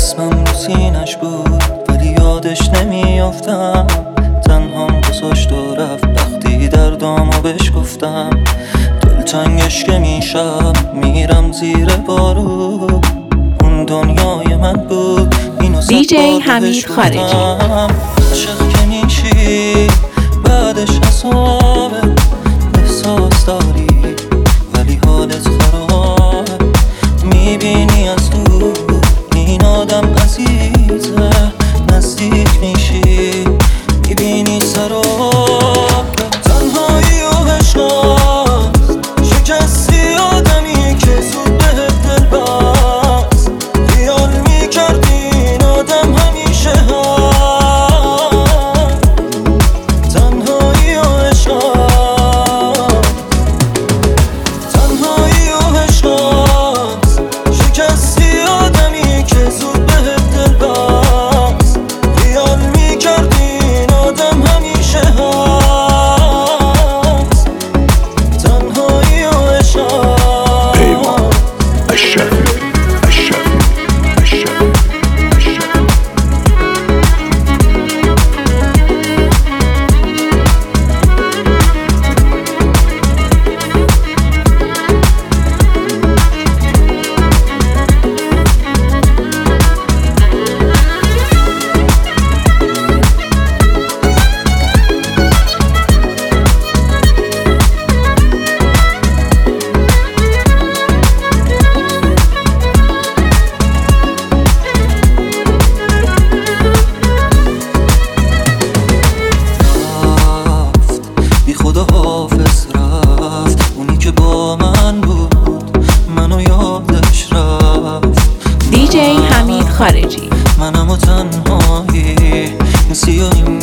اسمم رو سینش بود ولی یادش نمیافتم. تنهام گذاشت و رفت وقتی دردامو بهش گفتم. دلتنگش که میشم میرم زیر بارو. اون دنیای من بود اینو دیجی حمید خارجی. عاشق که میشی بعدش حسابه. احساس داری ولی حالت خرابه. میبینی از دور این آدم عزیزه. نزدیک میشی میبینی سرابه. تنهایی و عشقاست شکستی آدمی که زود بهت دل بست. خیال میکردی این آدم همیشه هست. تنهایی و عشقاست. تنهایی و عشقاست شکستی آدمی که زود بهت دل بست. خیال میکردی این آدم همیشه هست. تنهایی و عشقاست. پیمان الشافعی. بی خدا حافظ رفت اونی که با من بود. منو یادش رفت. دیجی حمید خارجی. منم و تنهایی این سیاهی